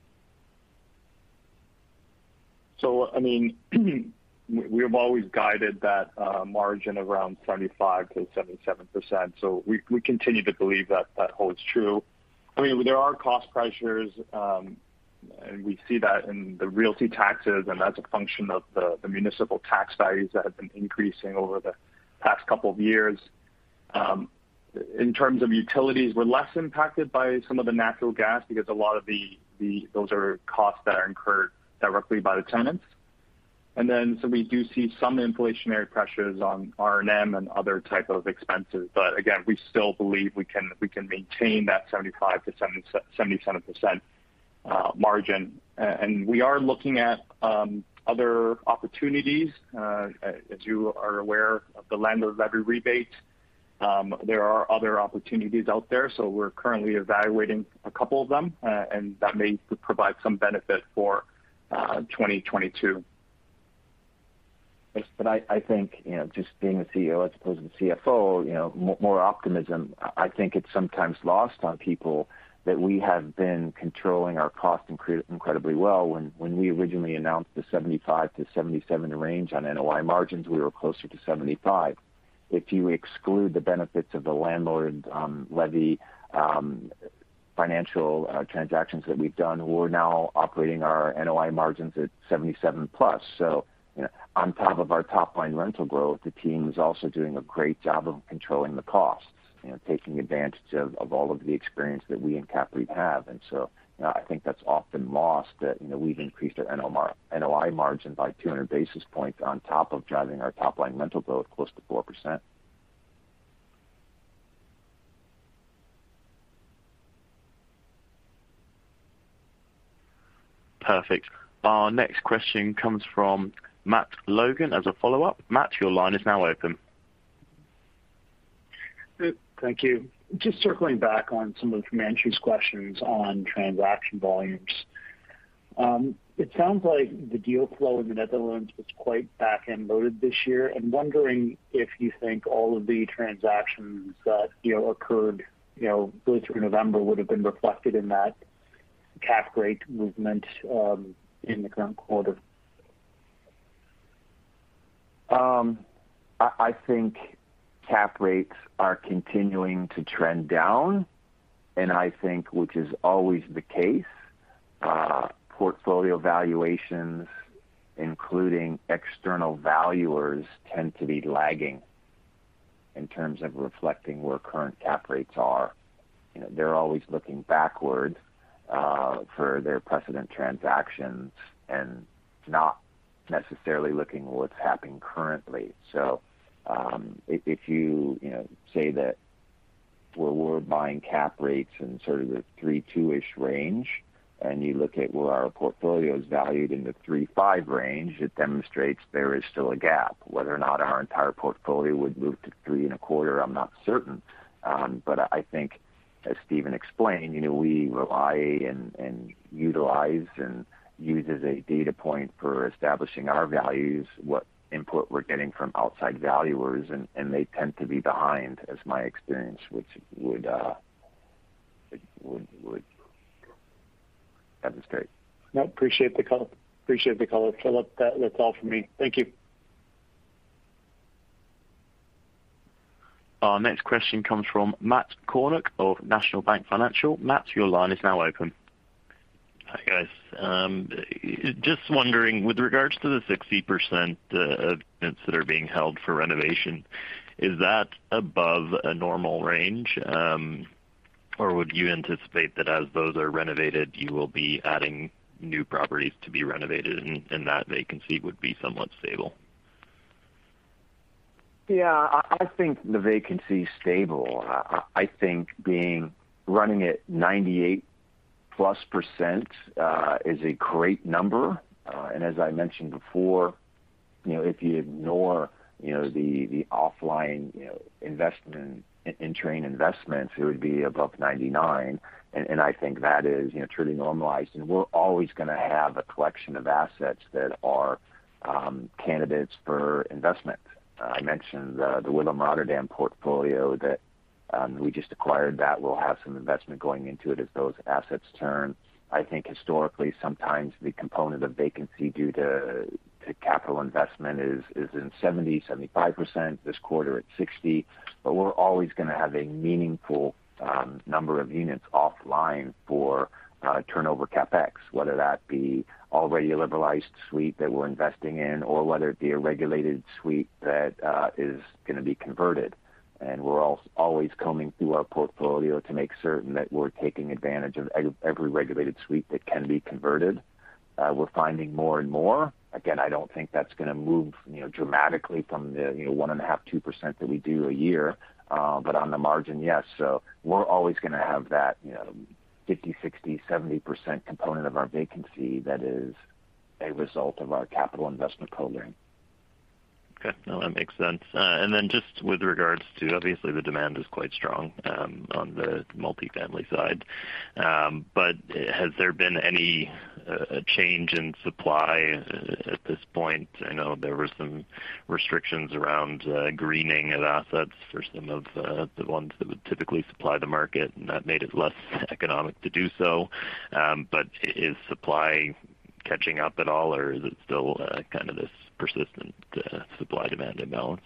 So I mean, we have always guided that uh, margin around seventy-five to seventy-seven percent. So we we continue to believe that that holds true. I mean, there are cost pressures, um, and we see that in the realty taxes, and that's a function of the, the municipal tax values that have been increasing over the past couple of years. Um, in terms of utilities, we're less impacted by some of the natural gas because a lot of the, the those are costs that are incurred directly by the tenants. And then, so we do see some inflationary pressures on R and M and other type of expenses. But again, we still believe we can we can maintain that seventy-five to seventy-seven percent uh, margin. And we are looking at um, other opportunities. Uh, as you are aware of the landlord levy rebate, um, there are other opportunities out there. So we're currently evaluating a couple of them, uh, and that may provide some benefit for uh, twenty twenty-two. But I, I think, you know, just being the C E O as opposed to the C F O, you know, more, more optimism. I think it's sometimes lost on people that we have been controlling our cost incre- incredibly well. When when we originally announced the seventy-five to seventy-seven range on N O I margins, we were closer to seventy-five. If you exclude the benefits of the landlord um, levy um, financial uh, transactions that we've done, we're now operating our N O I margins at seventy-seven plus. So, you know, on top of our top-line rental growth, the team is also doing a great job of controlling the costs, you know, taking advantage of, of all of the experience that we in CAPREIT have. And so, you know, I think that's often lost that, you know, we've increased our N O I margin by two hundred basis points on top of driving our top-line rental growth close to four percent. Perfect. Our next question comes from Matt Logan as a follow-up. Matt, your line is now open. Thank you. Just circling back on some of Himanshu's questions on transaction volumes. Um, it sounds like the deal flow in the Netherlands was quite back-end loaded this year, and wondering if you think all of the transactions that, you know, occurred, you know, really through November would have been reflected in that cap rate movement um, in the current quarter. Um, I, I think cap rates are continuing to trend down, and I think, which is always the case, uh, portfolio valuations, including external valuers, tend to be lagging in terms of reflecting where current cap rates are. You know, they're always looking backward uh, for their precedent transactions, and not necessarily looking at what's happening currently. So um, if, if you you know say that where we're buying cap rates in sort of the three two-ish range, and you look at where our portfolio is valued in the three five range, it demonstrates there is still a gap. Whether or not our entire portfolio would move to three and a quarter, I'm not certain. Um, but I think, as Stephen explained, you know, we rely and, and utilize and use as a data point for establishing our values what input we're getting from outside valuers, and, and they tend to be behind, as my experience, which would uh, would would demonstrate. No, appreciate the color. Appreciate the color, Philip. That, that's all from me. Thank you. Our next question comes from Matt Kornack of National Bank Financial. Matt, your line is now open. Hi, guys. Um, just wondering, with regards to the sixty percent uh, of units that are being held for renovation, is that above a normal range? Um, or would you anticipate that as those are renovated, you will be adding new properties to be renovated, and, and that vacancy would be somewhat stable? Yeah, I think the vacancy is stable. I think being running at ninety-eight plus percent uh, is a great number. Uh, and as I mentioned before, you know, if you ignore, you know, the, the offline, you know, investment in train investments, it would be above ninety-nine. And, and I think that is, you know, truly normalized. And we're always going to have a collection of assets that are um, candidates for investment. Uh, I mentioned uh, the Willem Rotterdam portfolio that um, we just acquired. That will have some investment going into it as those assets turn. I think historically, sometimes the component of vacancy due to, to capital investment is, is in seventy, seventy-five percent. This quarter at sixty, but we're always going to have a meaningful um, number of units offline for uh, turnover capex, whether that be already a liberalized suite that we're investing in, or whether it be a regulated suite that uh, is going to be converted. And we're all, always combing through our portfolio to make certain that we're taking advantage of every regulated suite that can be converted. Uh, we're finding more and more. Again, I don't think that's going to move, you know, dramatically from the you know one and a half, two percent that we do a year. Uh, but on the margin, yes. So we're always going to have that, you know, fifty, sixty, seventy percent component of our vacancy that is a result of our capital investment program. Okay, no, that makes sense. Uh, and then just with regards to, obviously the demand is quite strong um, on the multifamily side, um, but has there been any uh, change in supply uh, at this point? I know there were some restrictions around uh, greening of assets for some of uh, the ones that would typically supply the market, and that made it less economic to do so. Um, but is supply catching up at all, or is it still uh, kind of this persistent uh, supply-demand imbalance?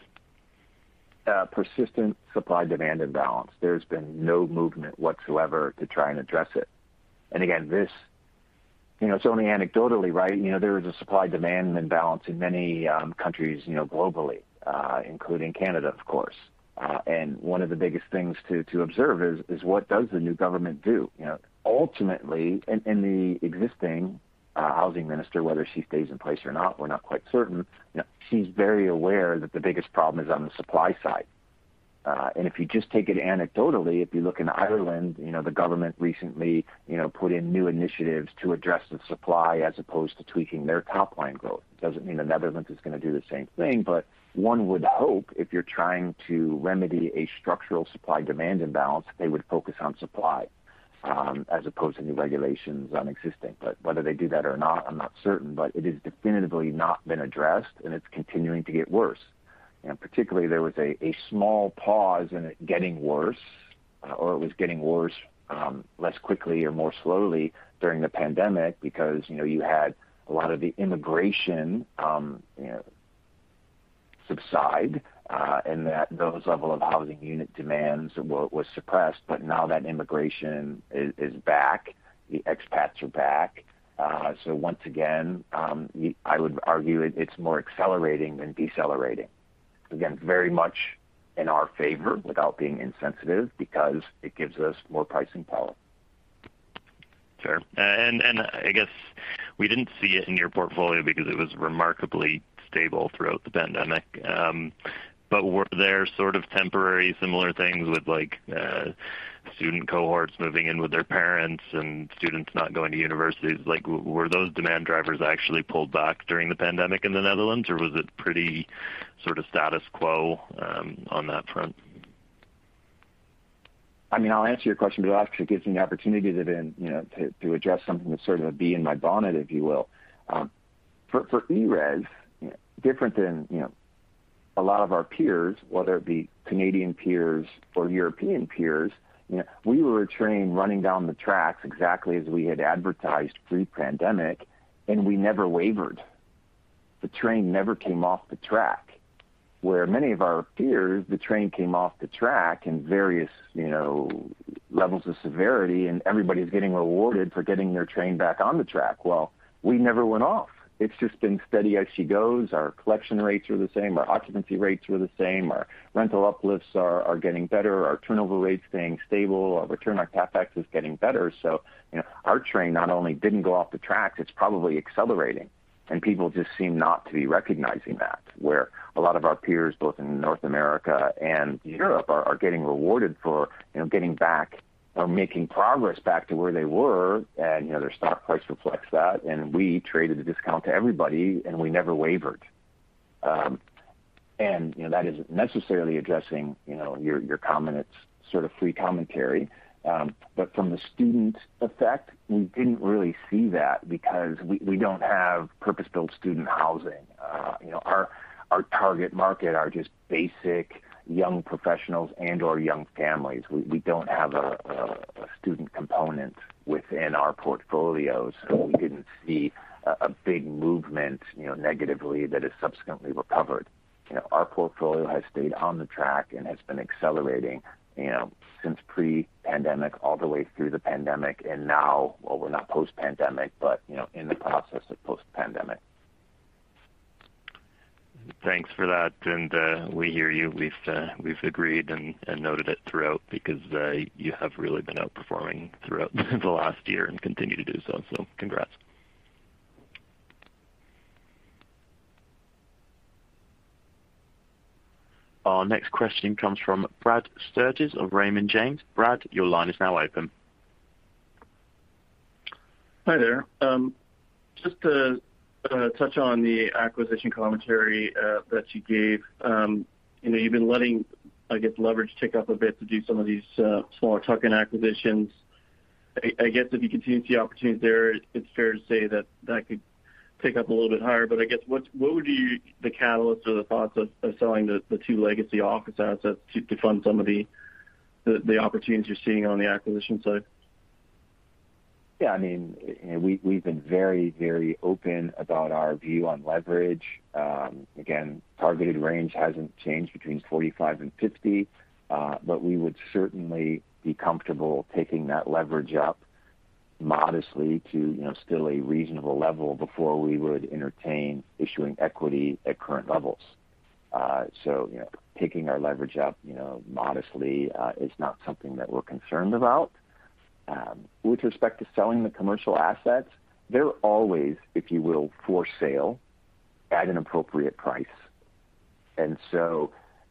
Uh, persistent supply-demand imbalance. There's been no movement whatsoever to try and address it. And again, this, you know, it's only anecdotally, right? You know, there is a supply-demand imbalance in many um, countries, you know, globally, uh, including Canada, of course. Uh, and one of the biggest things to, to observe is, is what does the new government do? You know, ultimately, in, in the existing Uh, housing minister, whether she stays in place or not, we're not quite certain. You know, she's very aware that the biggest problem is on the supply side. Uh, and if you just take it anecdotally, if you look in Ireland, you know, the government recently, you know, put in new initiatives to address the supply as opposed to tweaking their top line growth. It doesn't mean the Netherlands is going to do the same thing, but one would hope if you're trying to remedy a structural supply demand imbalance, they would focus on supply. Um, as opposed to new regulations on existing. But whether they do that or not, I'm not certain. But it has definitively not been addressed, and it's continuing to get worse. And particularly, there was a, a small pause in it getting worse, uh, or it was getting worse um, less quickly or more slowly during the pandemic, because you know you had a lot of the immigration um, you know, subside. Uh, and that those level of housing unit demands were, was suppressed, but now that immigration is, is back, the expats are back. Uh, so once again, um, I would argue it, it's more accelerating than decelerating. Again, very much in our favor without being insensitive, because it gives us more pricing power. Sure. Uh, and and I guess we didn't see it in your portfolio because it was remarkably stable throughout the pandemic. Um, but were there sort of temporary similar things with like uh, student cohorts moving in with their parents and students not going to universities? Like, w- were those demand drivers actually pulled back during the pandemic in the Netherlands, or was it pretty sort of status quo um, on that front? I mean, I'll answer your question, but it actually gives me the opportunity to then, you know, to, to address something that's sort of a bee in my bonnet, if you will. Um, for for E R E S, you know, different than you know a lot of our peers, whether it be Canadian peers or European peers, you know, we were a train running down the tracks exactly as we had advertised pre-pandemic, and we never wavered. The train never came off the track. Where many of our peers, the train came off the track in various, you know, levels of severity, and everybody's getting rewarded for getting their train back on the track. Well, we never went off. It's just been steady as she goes. Our collection rates are the same. Our occupancy rates are the same. Our rental uplifts are, are getting better. Our turnover rates staying stable. Our return on capex is getting better. So, you know, our train not only didn't go off the tracks, it's probably accelerating. And people just seem not to be recognizing that, where a lot of our peers, both in North America and Europe, are, are getting rewarded for, you know, getting back or making progress back to where they were, and, you know, their stock price reflects that. And we traded a discount to everybody, and we never wavered. Um, and, you know, that isn't necessarily addressing, you know, your, your comment. It's sort of free commentary. Um, but from the student effect, we didn't really see that because we, we don't have purpose-built student housing. Uh, you know, our our target market are just basic young professionals and or young families. We, we don't have a, a, a student component within our portfolios, so we didn't see a, a big movement, you know, negatively that has subsequently recovered. You know, our portfolio has stayed on the track and has been accelerating, you know, since pre-pandemic all the way through the pandemic, and now, well, we're not post-pandemic, but, you know, in the process of post-pandemic. Thanks for that, and uh, we hear you. We've uh, we've agreed and, and noted it throughout because uh, you have really been outperforming throughout the last year and continue to do so. So, congrats. Our next question comes from Brad Sturges of Raymond James. Brad, your line is now open. Hi there. Um, just to uh, touch on the acquisition commentary uh, that you gave, um, you know, you've been letting, I guess, leverage tick up a bit to do some of these uh, smaller tuck-in acquisitions. I, I guess if you continue to see opportunities there, it's fair to say that that could pick up a little bit higher, but I guess what what would be the catalyst or the thoughts of, of selling the, the two legacy office assets to, to fund some of the, the the opportunities you're seeing on the acquisition side? Yeah, I mean, you know, we we've been very very open about our view on leverage. Um, again, targeted range hasn't changed between forty-five and fifty, uh, but we would certainly be comfortable taking that leverage up modestly to, you know, still a reasonable level before we would entertain issuing equity at current levels. Uh, so, you know, taking our leverage up, you know, modestly uh, is not something that we're concerned about. Um, with respect to selling the commercial assets, they're always, if you will, for sale at an appropriate price. And so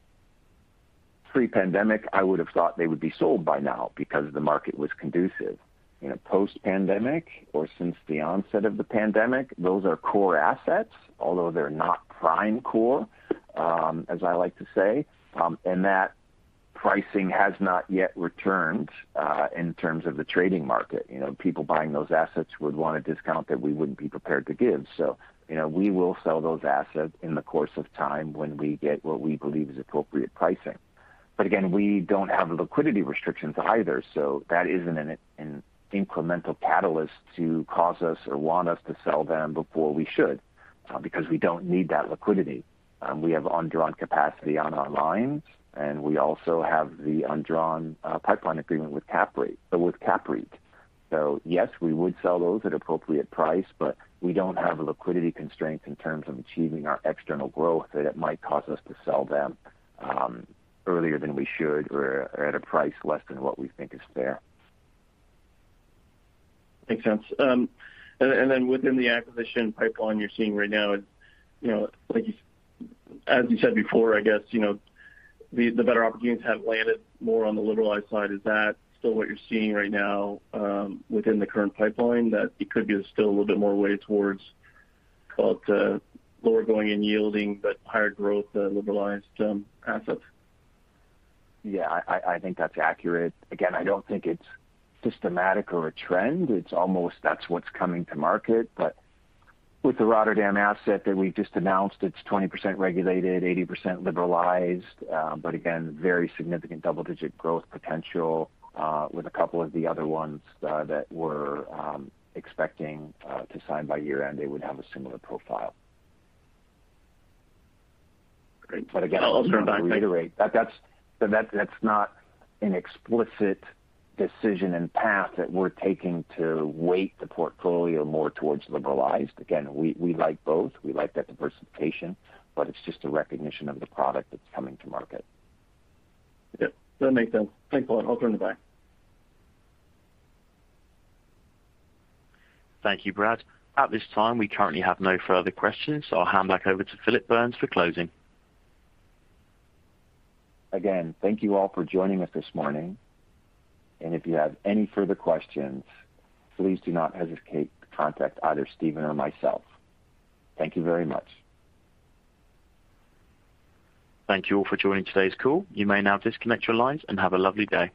pre-pandemic, I would have thought they would be sold by now because the market was conducive. You know, post-pandemic or since the onset of the pandemic, those are core assets, although they're not prime core, um, as I like to say, um, and that pricing has not yet returned uh, in terms of the trading market. You know, people buying those assets would want a discount that we wouldn't be prepared to give. So, you know, we will sell those assets in the course of time when we get what we believe is appropriate pricing. But again, we don't have liquidity restrictions either, so that isn't an, an incremental catalyst to cause us or want us to sell them before we should, uh, because we don't need that liquidity. Um, we have undrawn capacity on our lines, and we also have the undrawn uh, pipeline agreement with CapRate, uh, with CapREIT. So yes, we would sell those at appropriate price, but we don't have liquidity constraints in terms of achieving our external growth that it might cause us to sell them um, earlier than we should or, or at a price less than what we think is fair. Makes sense. Um, And then within the acquisition pipeline you're seeing right now is, you know, like you, as you said before, I guess, you know, the the better opportunities have landed more on the liberalized side. Is that still what you're seeing right now um, within the current pipeline, that it could be still a little bit more weighted towards, call it, uh, lower going in yielding but higher growth uh, liberalized um, assets? Yeah, I, I think that's accurate. Again, I don't think it's systematic or a trend. It's almost that's what's coming to market. But with the Rotterdam asset that we've just announced, it's twenty percent regulated, eighty percent liberalized, uh, but again, very significant double-digit growth potential uh, with a couple of the other ones uh, that we're um, expecting uh, to sign by year-end. They would have a similar profile. Great. But again, I'll, I'll turn back. reiterate that that's that that's not an explicit decision and path that we're taking to weight the portfolio more towards liberalized. Again, we, we like both. We like that diversification, but it's just a recognition of the product that's coming to market. Yeah, that makes sense. Thanks a lot. I'll turn it back. Thank you, Brad. At this time, we currently have no further questions, so I'll hand back over to Phillip Burns for closing. Again, thank you all for joining us this morning. And if you have any further questions, please do not hesitate to contact either Stephen or myself. Thank you very much. Thank you all for joining today's call. You may now disconnect your lines and have a lovely day.